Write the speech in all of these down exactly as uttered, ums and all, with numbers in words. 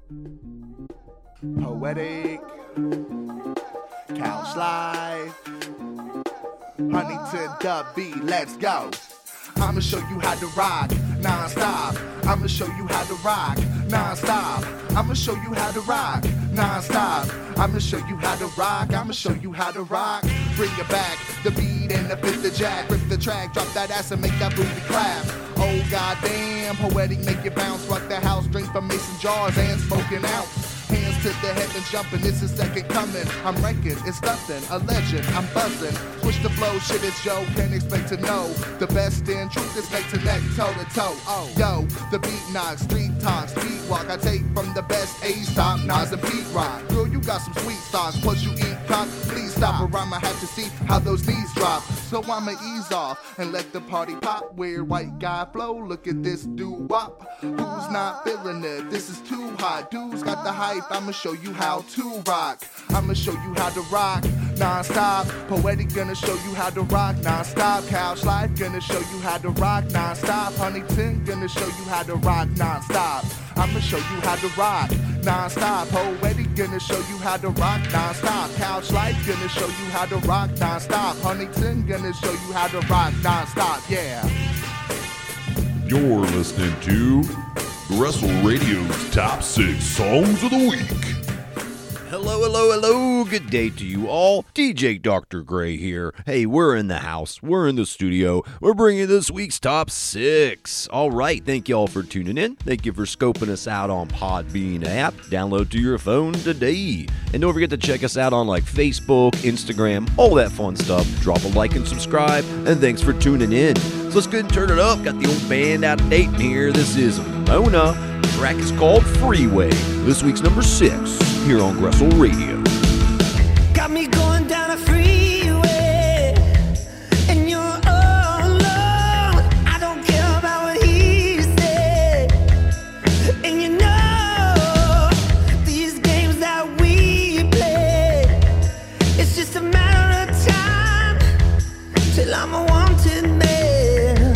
Poetic, Couch Life, Huntington Dub B, let's go. I'ma show you how to rock non-stop. I'ma show you how to rock non-stop. I'ma show you how to rock non-stop. I'ma show you how to rock. I'ma show you how to rock. Bring it back, the beat and the fifth the jack. Rip the track, drop that ass and make that booty clap. Oh goddamn, poetic, make it bounce. Rock the house, drink from mason jars and smoking out. Hands to the heavens jumping, it's a second coming. I'm ranking, it's nothing, a legend, I'm buzzing. Switch the flow, shit is Joe, can't expect to know. The best in truth is neck to neck, toe to toe. Oh, yo, the beat knocks, street talk, speed walk. I take from the best A's top, Nas and Pete Rock. Girl, you got some sweet stocks, plus you eat cock. Please stop or I'ma have to see how those knees drop. So I'ma ease off and let the party pop. Weird white guy flow, look at this doo-wop. Who's not feeling it? This is too hot. Dudes got the hype, I'ma show you how to rock. I'ma show you how to rock non-stop. Poetic gonna show you how to rock non-stop. Couch Life gonna show you how to rock non-stop. Huntington gonna show you how to rock non-stop. I'ma show you how to rock non-stop. Poetic gonna show you how to rock non-stop. Couch Life gonna show you how to rock non-stop. Huntington gonna show you how to rock non-stop, yeah. You're listening to Wrestle Radio's Top six Songs of the Week. Hello, hello, hello. Good day to you all. D J Doctor Gray here. Hey, we're in the house. We're in the studio. We're bringing this week's Top six. All right. Thank you all for tuning in. Thank you for scoping us out on Podbean app. Download to your phone today. And don't forget to check us out on like Facebook, Instagram, all that fun stuff. Drop a like and subscribe. And thanks for tuning in. So let's go ahead and turn it up. Got the old band out of date in here. This is Mona. The track is called Freeway. This week's number six here on Wrestle Radio. Got me going down a freeway, and you're all alone. I don't care about what he said. And you know, these games that we play, it's just a matter of time till I'm a wanted man.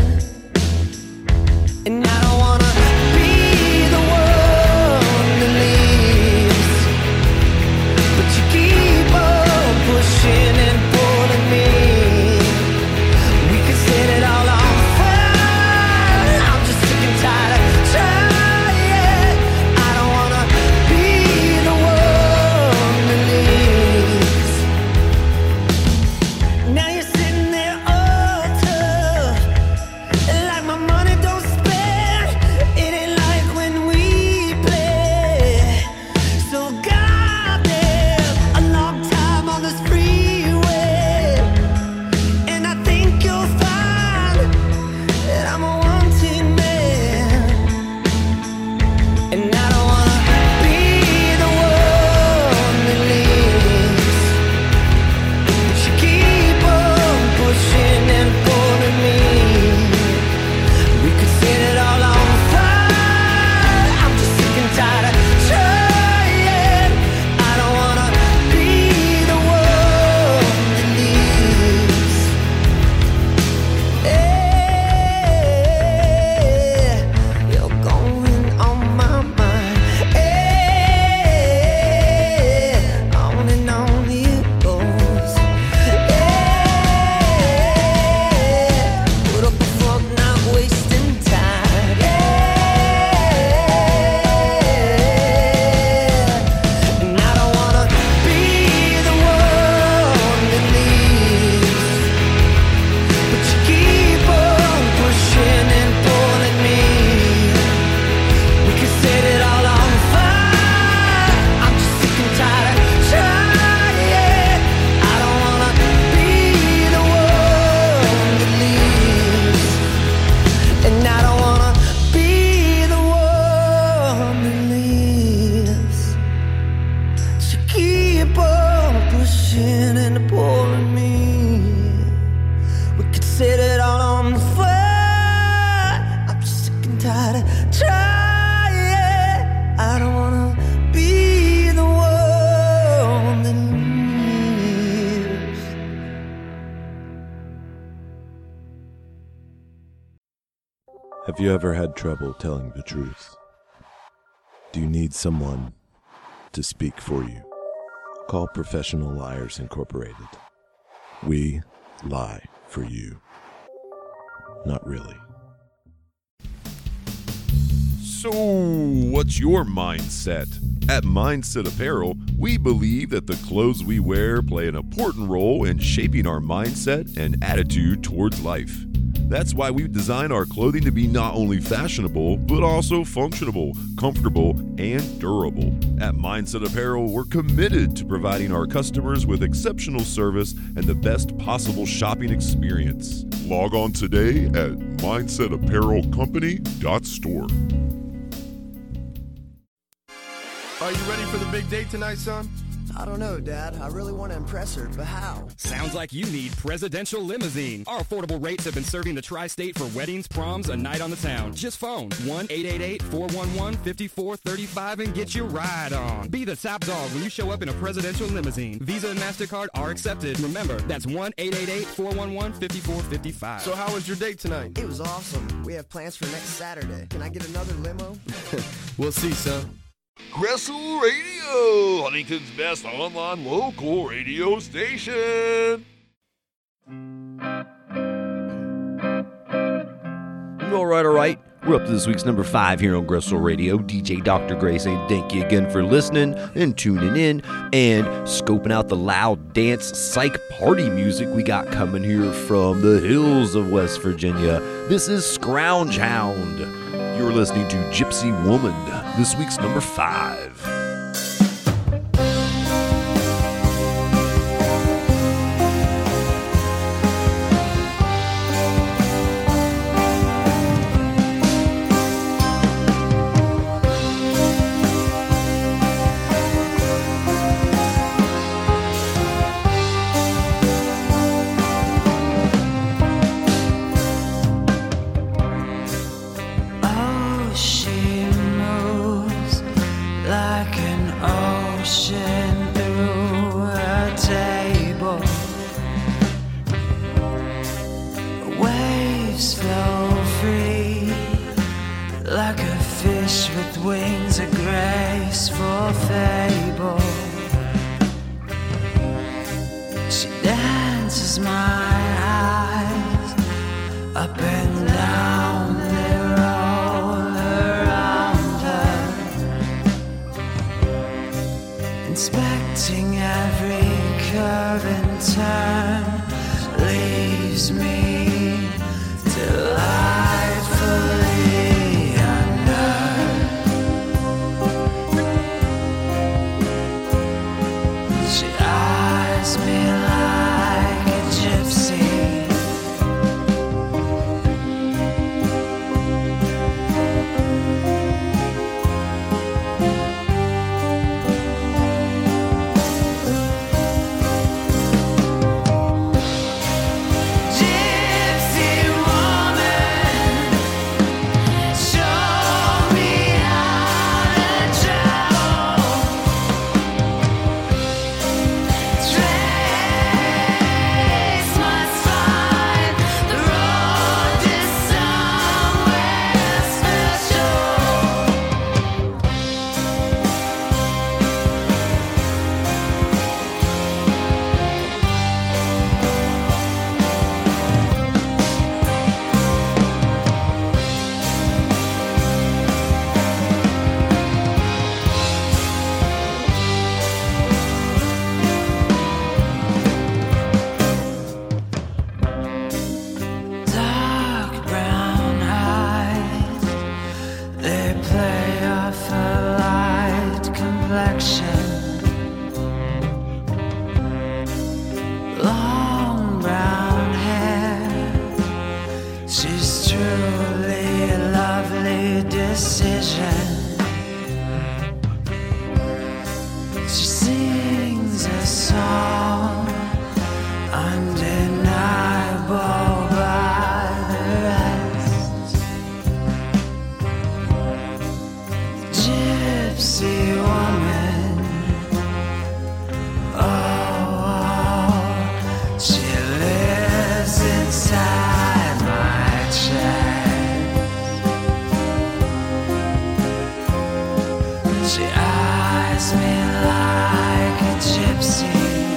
And I don't wanna be the one that leaves, but you keep on pushing and pulling me. We could set it all on fire. I'm just sick and tired of trying. I don't wanna be the one that leaves. Now you're sitting there all tough, like my money don't spend. It ain't like when we play. So goddamn, a long time on this freeway, and I think you'll find that I'm a wanted man. And I don't wanna be the one that leaves, but you keep on pushing and pulling me. We could set it all on fire. I'm just sick and tired of trying. I don't wanna be the one that leaves. Hey, you're going on my mind. Hey, on and on it goes. Hey, put up a front, not wasting time. Yeah, and I don't wanna be the one that leaves, but you keep on pushing and pulling me. We can set it all on fire. I'm just sick and tired of trying. I don't wanna be the one that leaves, and I don't wanna be the one that leaves. So keep on pushing and pulling me. We could set it all on fire. I'm just sick and tired of trying. I don't wanna be the one that leaves. Have you ever had trouble telling the truth? Do you need someone to speak for you? Call Professional Liars Incorporated. We lie for you. Not really. So, what's your mindset? At Mindset Apparel, we believe that the clothes we wear play an important role in shaping our mindset and attitude towards life. That's why we've designed our clothing to be not only fashionable, but also functional, comfortable, and durable. At Mindset Apparel, we're committed to providing our customers with exceptional service and the best possible shopping experience. Log on today at mindset apparel company dot store. Are you ready for the big date tonight, son? I don't know, Dad. I really want to impress her, but how? Sounds like you need Presidential Limousine. Our affordable rates have been serving the tri-state for weddings, proms, a night on the town. Just phone one eight eight eight, four one one, five four three five and get your ride on. Be the top dog when you show up in a Presidential Limousine. Visa and MasterCard are accepted. Remember, that's one eight eight eight, four one one, five four five five. So how was your date tonight? It was awesome. We have plans for next Saturday. Can I get another limo? We'll see, son. Gressel Radio, Huntington's best online local radio station. All right, all right. We're up to this week's number five here on Gressel Radio. D J Doctor Gray saying thank you again for listening and tuning in and scoping out the loud dance psych party music we got coming here from the hills of West Virginia. This is Scrounge Hound. You're listening to Gypsy Woman, this week's number five. Oh, she moves like an ocean through her table. Waves flow free like a fish with wings, a graceful fable. She dances my eyes up and down, they roll around her, inspecting every curve and turn, leaves me delightfully unnerved. She eyes me like a gypsy. Gypsy woman, show me how to travel. Trace must find the road to somewhere special. Dark brown eyes, they play off a light complexion. Long brown hair, she's truly a lovely decision. She sings a song undeniable by the rest. Gypsy woman, oh, oh, she lives inside my chest. She eyes me like a gypsy.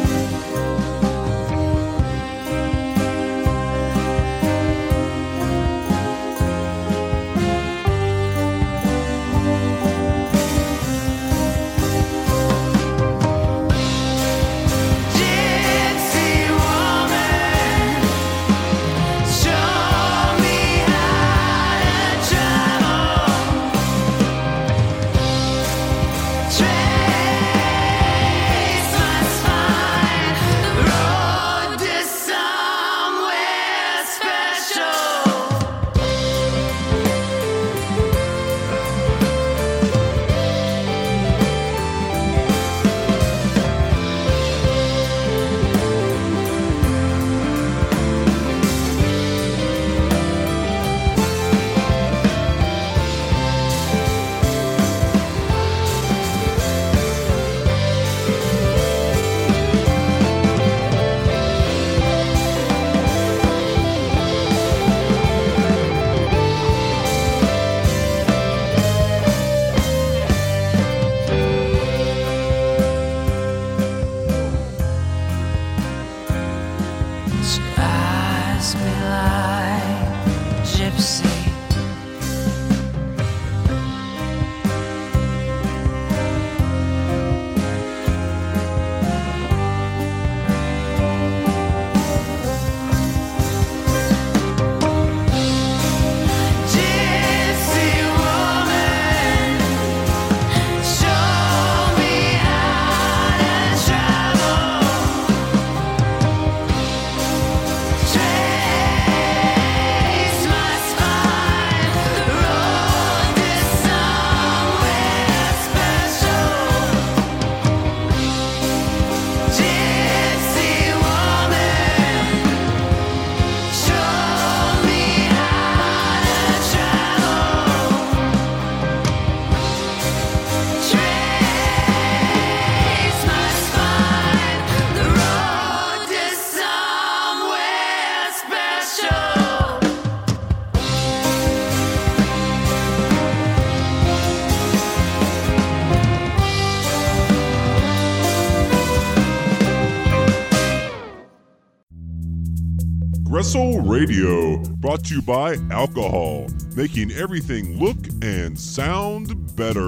Wrestle Radio, brought to you by alcohol, making everything look and sound better.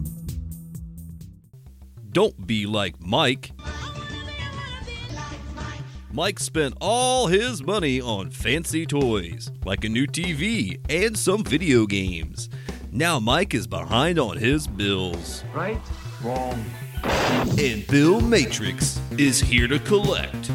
Don't be like Mike. Mike spent all his money on fancy toys, like a new T V and some video games. Now Mike is behind on his bills. Right? Wrong. And Bill Matrix is here to collect.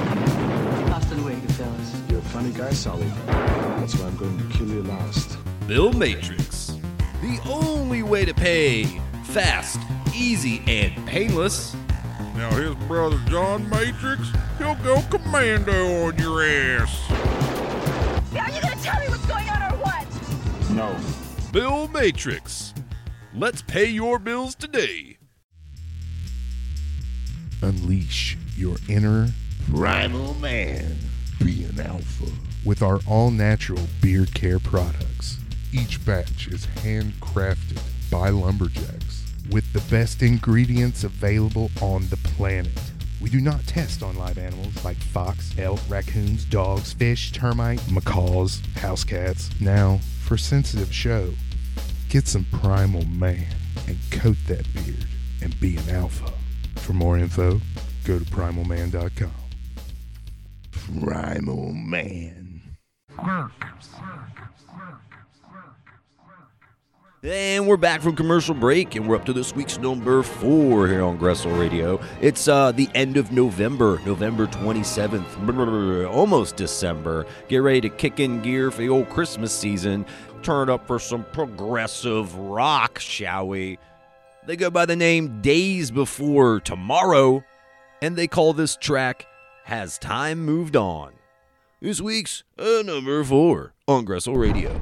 You're a funny guy, Sully. That's why I'm going to kill you last. Bill Matrix. The only way to pay. Fast, easy, and painless. Now his brother John Matrix, he'll go commando on your ass. Now are you gonna tell me what's going on or what? No. Bill Matrix. Let's pay your bills today. Unleash your inner primal man. Be an alpha. With our all-natural beard care products. Each batch is handcrafted by lumberjacks with the best ingredients available on the planet. We do not test on live animals like fox, elk, raccoons, dogs, fish, termite, macaws, house cats. Now, for sensitive show, get some Primal Man and coat that beard and be an alpha. For more info, go to primal man dot com. Primal Man. And we're back from commercial break, and we're up to this week's number four here on Gressel Radio. It's uh, the end of November, November twenty-seventh, almost December. Get ready to kick in gear for the old Christmas season. Turn up for some progressive rock, shall we? They go by the name Days Before Tomorrow, and they call this track Has Time Moved On? This week's uh, number four on Gressel Radio.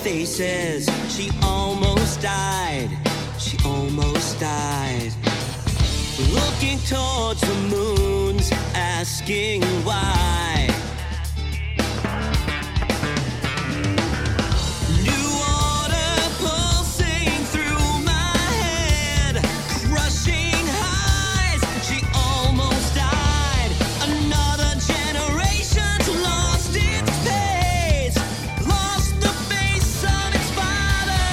faces. She almost died. She almost died. Looking towards the moons, asking why. New water pulsing through my head, crushing highs. She almost died. Another generation's lost its pace, lost the face of its father.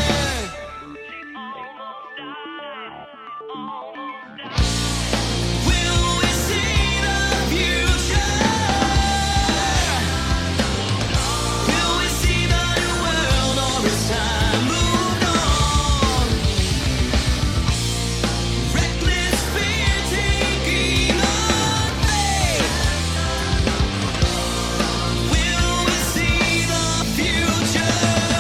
Will we see the future? Will we see the new world, or is time moved on? Reckless fear taking on faith. Will we see the future?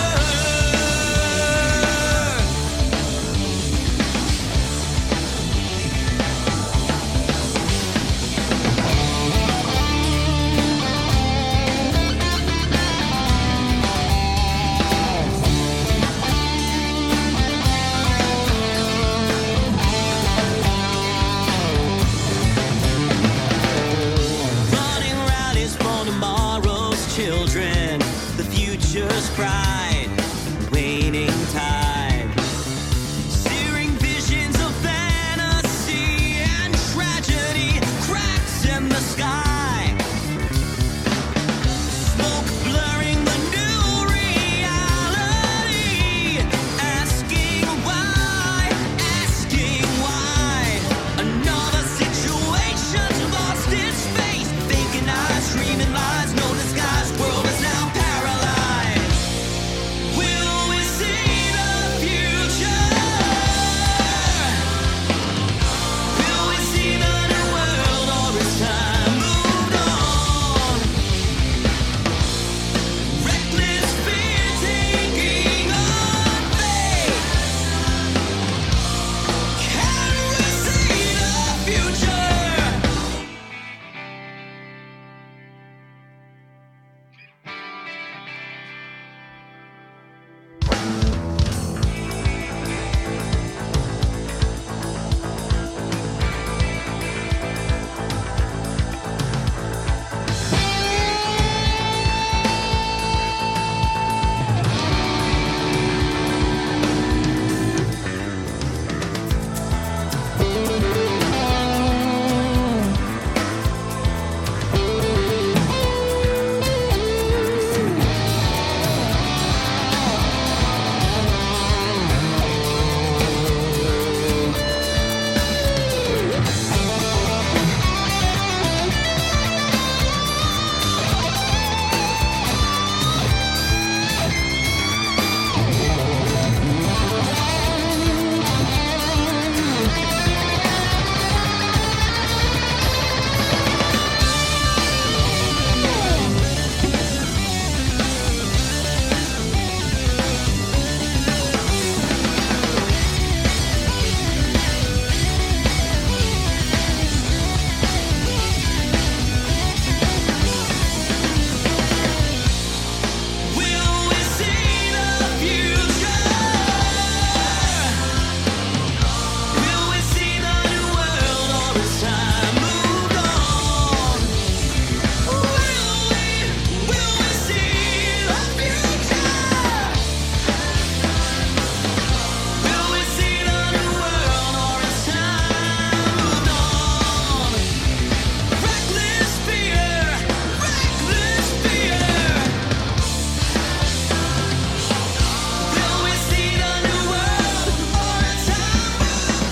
Running rallies for tomorrow's children, the future's pride, waning tide. Searing visions of fantasy and tragedy, cracks in the sky. Smoke blurring the new reality, asking why, asking why. Another situation's lost its face, vacant eyes, streaming lies, no disguise, world is now paralyzed. Will we see the future? Will we see the new world, or is time moved on? Reckless fear taking on faith. Can we see the future? Will we see the future? Will we see the new world, or is time moved on? Will we, will we see the future? Will we see the new world, or is time moved on? Reckless fear, reckless fear. Will we see the new world, or is time moved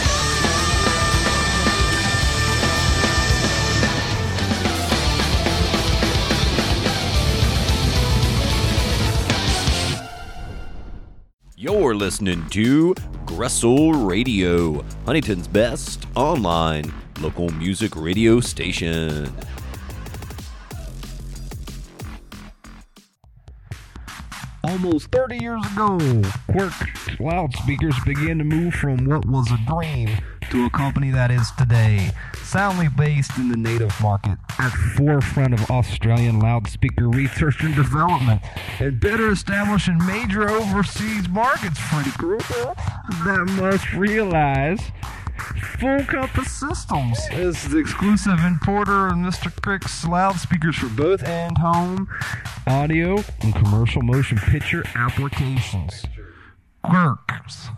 You're listening to Gressel Radio, Huntington's best online local music radio station. Almost thirty years ago, Quirk loudspeakers began to move from what was a dream to a company that is today soundly based in the native market, at forefront of Australian loudspeaker research and development, and better established in major overseas markets, Freddy Krueger, that must realize Full Compass Systems is the exclusive importer of Mister Crick's loudspeakers for both and home audio and commercial motion picture applications. Quirks.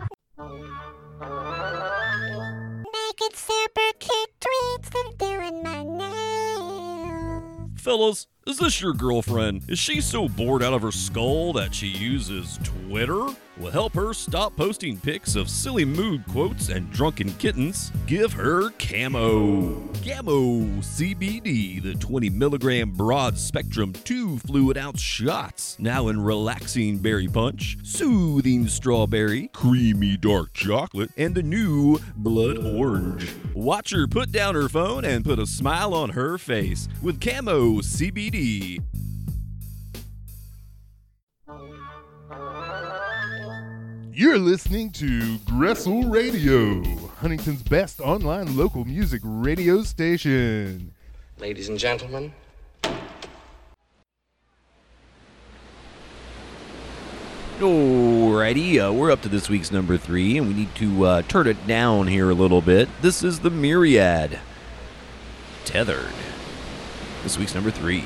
Making super cute tweets and doing my nails. Fellas, is this your girlfriend? Is she so bored out of her skull that she uses Twitter? Well, help her stop posting pics of silly mood quotes and drunken kittens. Give her Camo. Camo C B D, the twenty milligram broad spectrum two fluid ounce shots. Now in relaxing berry punch, soothing strawberry, creamy dark chocolate, and the new blood orange. Watch her put down her phone and put a smile on her face with Camo C B D. You're listening to Gressel Radio, Huntington's best online local music radio station. Ladies and gentlemen. Alrighty, uh, we're up to this week's number three, and we need to uh, turn it down here a little bit. This is the Myriad. Tethered. This week's number three.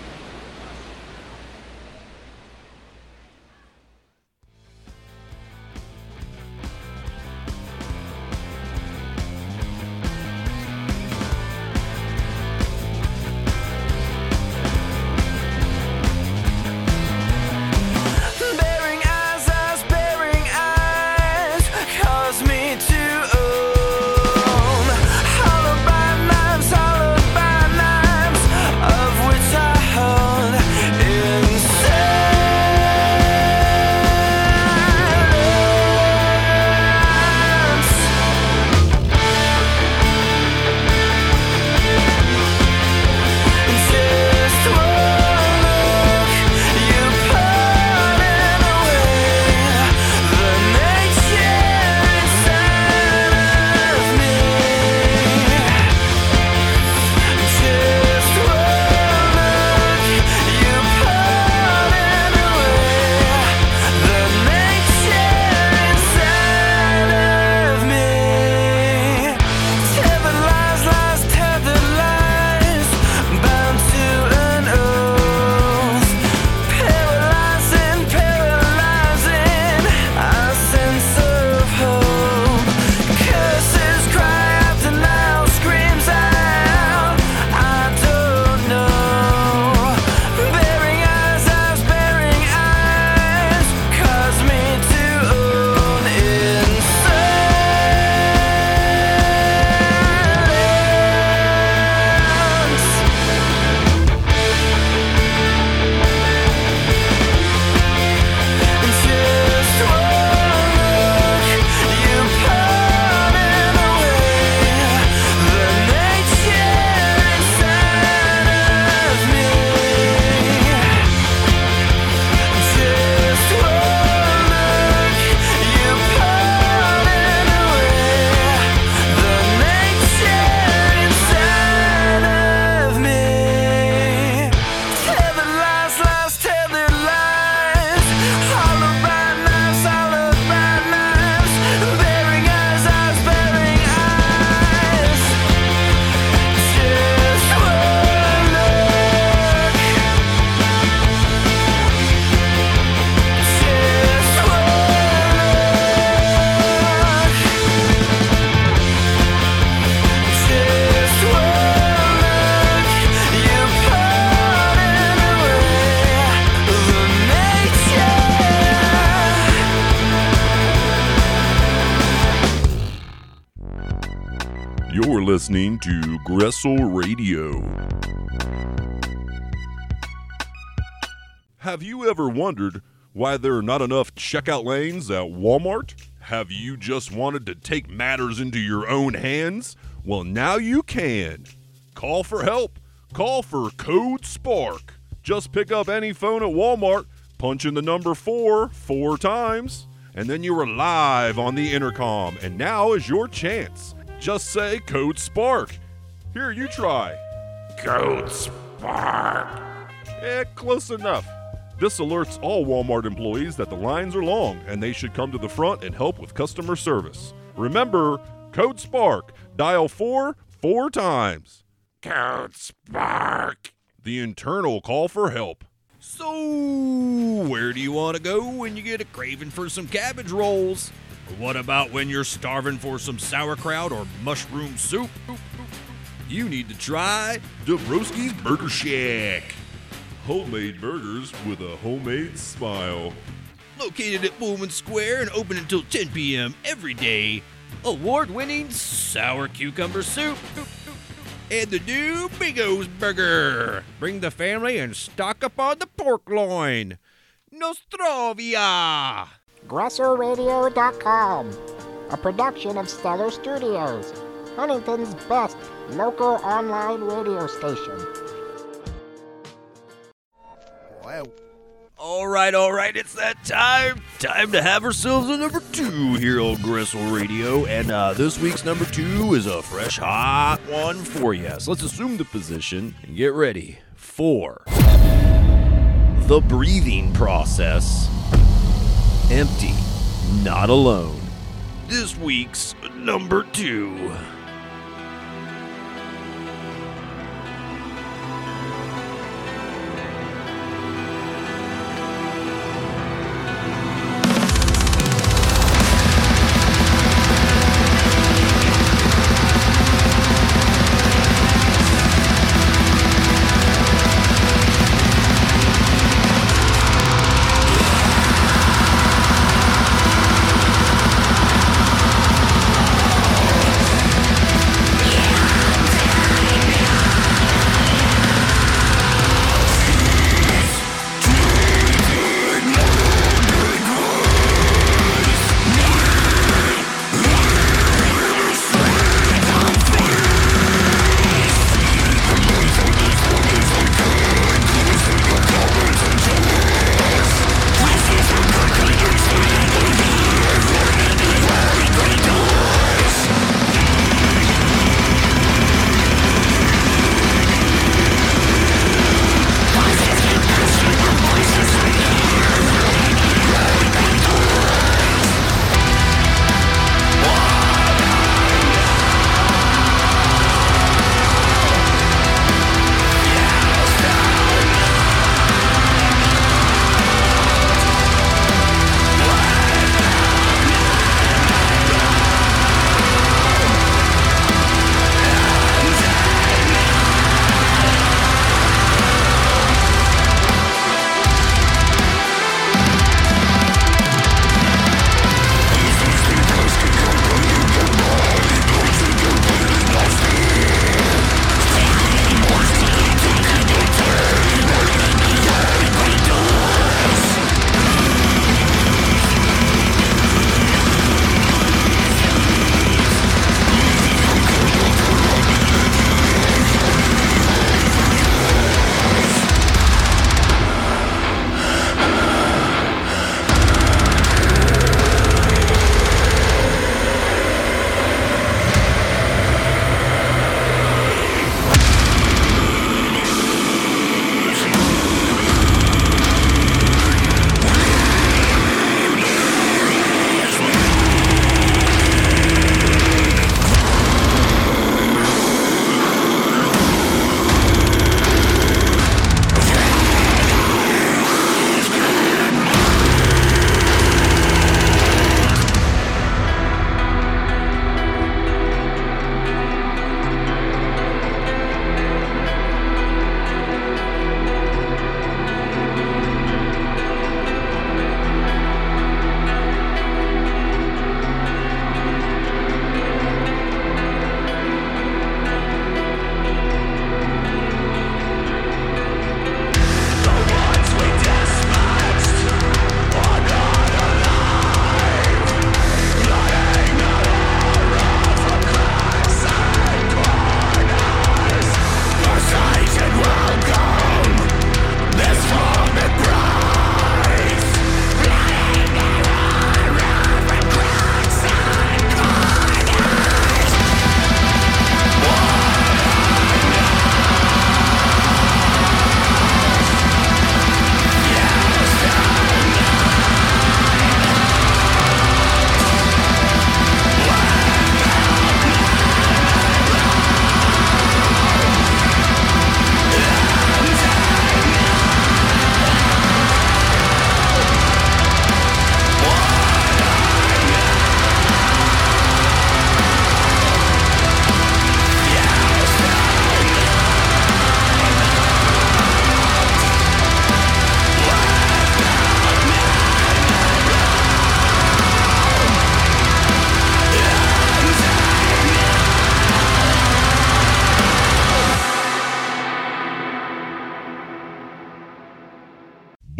You're listening to Gressel Radio. Have you ever wondered why there are not enough checkout lanes at Walmart? Have you just wanted to take matters into your own hands? Well, now you can. Call for help. Call for Code Spark. Just pick up any phone at Walmart, punch in the number four four times, and then you were live on the intercom, and now is your chance. Just say code SPARK. Here, you try. Code SPARK. Eh, close enough. This alerts all Walmart employees that the lines are long and they should come to the front and help with customer service. Remember, code SPARK. Dial four four times. Code SPARK. The internal call for help. So, where do you want to go when you get a craving for some cabbage rolls? Or what about when you're starving for some sauerkraut or mushroom soup? You need to try Dabrowski's Burger Shack. Homemade burgers with a homemade smile. Located at Pullman Square and open until ten p.m. every day. Award-winning sour cucumber soup. And the new Big O's Burger. Bring the family and stock up on the pork loin. Nostrovia. Gresso Radio dot com, a production of Stellar Studios, Huntington's best local online radio station. Wow. All right, all right, it's that time. Time to have ourselves a number two here on Gresso Radio. And uh, this week's number two is a fresh, hot one for you. So let's assume the position and get ready for the breathing process. Empty, not alone. This week's number two.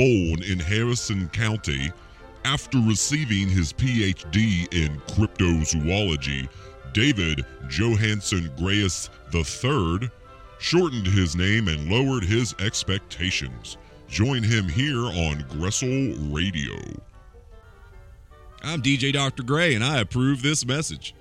born in Harrison County. After receiving his P H D in cryptozoology, David Johansen Grayus the third shortened his name and lowered his expectations. Join him here on Gressel Radio. I'm D J Doctor Gray, and I approve this message.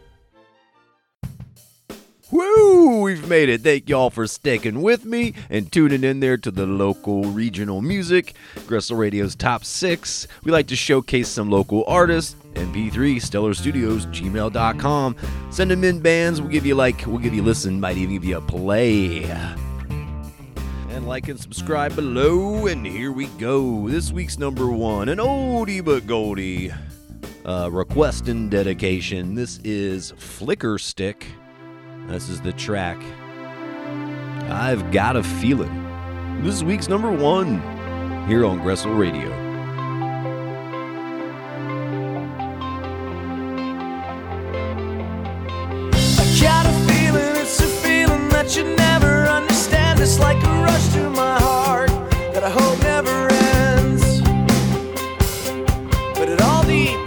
Woo! We've made it. Thank y'all for sticking with me and tuning in there to the local regional music. Gressel Radio's Top six. We like to showcase some local artists. M P three, Stellar Studios, gmail dot com. Send them in bands. We'll give you like, we'll give you a listen, might even give you a play. And like and subscribe below, and here we go. This week's number one, an oldie but goldie. Uh, request and dedication. This is Flicker Stick. This is the track I've Got a Feeling. This is week's number one here on Gressel Radio. I got a feeling, it's a feeling that you never understand. It's like a rush to my heart that I hope never ends. But it all depends.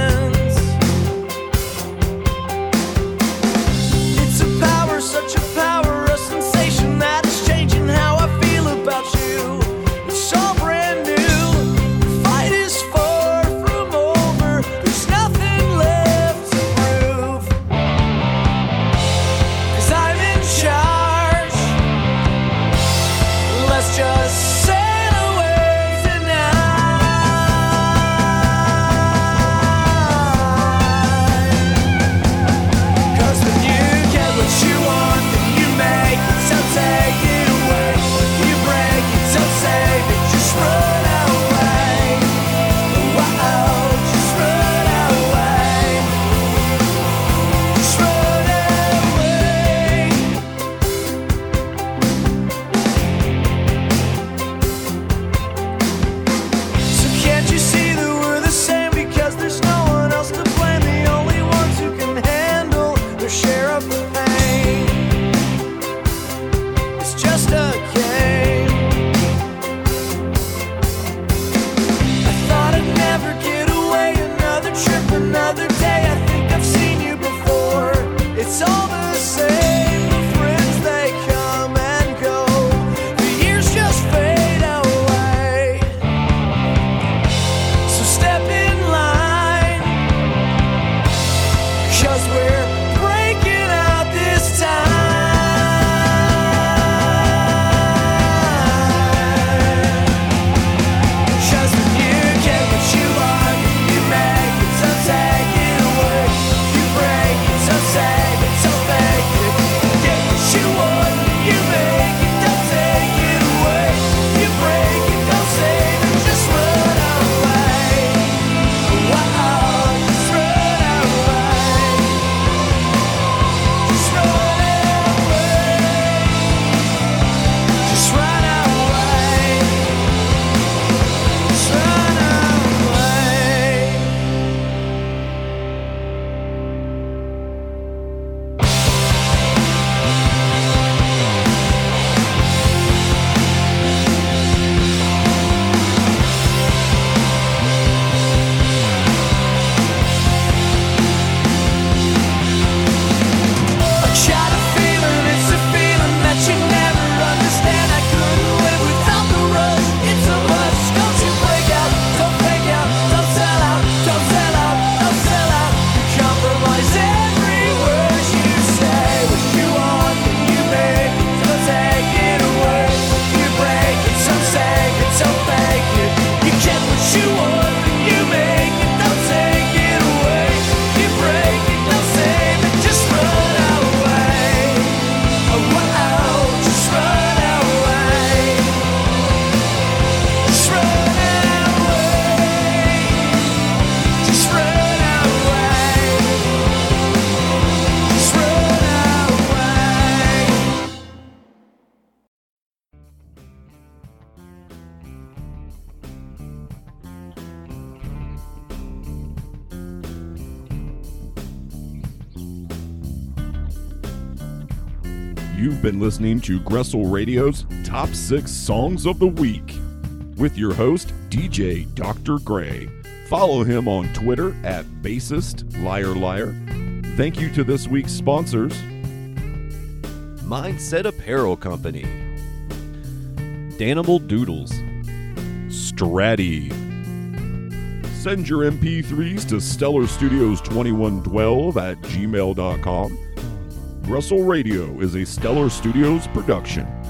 Such a power, a sensation that is changing how I feel about you. It's all brand new. The fight is far from over. There's nothing left to prove. 'Cause I'm in charge. Let's just sail away tonight. 'Cause when you get what you want, make it, so take it away. You break it, so save it. Just run away. Whoa, just run away. Just run away. So can't you see that we're the same? Because there's no one else to blame. The only ones who can handle their share of the pain. Just a game. I thought I'd never get away. Another trip, another day. I think I've seen you before. It's all the same. The friends, they come and go. The years just fade away. So step in line, 'cause we're breaking out this time. You've been listening to Gressel Radio's Top six Songs of the Week with your host, D J Doctor Gray. Follow him on Twitter at bassist liar liar. Thank you to this week's sponsors: Mindset Apparel Company, Danimal Doodles, Stratty. Send your M P threes to stellar studios twenty-one twelve at gmail dot com. Russell Radio is a Stellar Studios production.